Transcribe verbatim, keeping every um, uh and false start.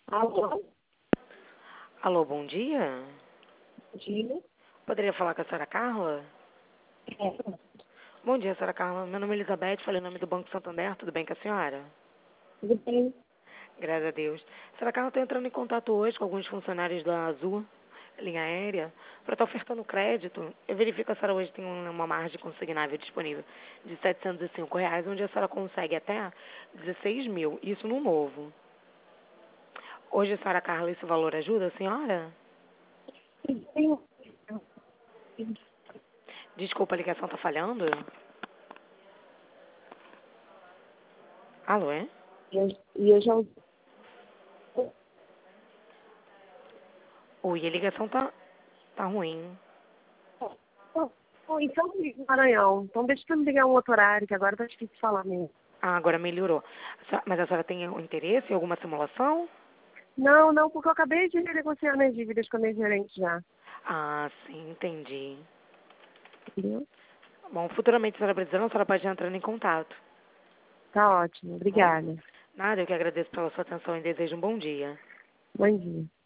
Alô? Alô, bom dia. Dia. Poderia falar com a senhora Carla? É, Bom dia, senhora Carla. Meu nome é Elizabeth, falei em nome do Banco Santander. Tudo bem com a senhora? tudo bem? Graças a Deus. Senhora Carla, estou entrando em contato hoje com alguns funcionários da Azul, linha aérea, para estar ofertando crédito. Eu verifico que a senhora hoje tem uma margem consignável disponível de setecentos e cinco reais, onde a senhora consegue até dezesseis mil, isso no novo. Hoje, senhora Carla, esse valor ajuda a senhora? Tem- Desculpa, a ligação está falhando? Alô, é? eu- E eu já. Oi, a ligação tá, tá ruim. Oh, oh, então me liga no Maranhão. Então deixa eu me ligar um outro horário, que agora tá difícil de falar mesmo. Ah, agora melhorou. Sa- Mas a senhora tem um interesse em alguma simulação? Não, não, porque eu acabei de negociar minhas dívidas com a minha gerente já. Ah, sim, entendi. Entendeu? Bom, futuramente a senhora precisando, a senhora pode entrar em contato. Tá ótimo. Tá bom? Obrigada. Nada, eu que agradeço pela sua atenção e desejo um bom dia. Bom dia.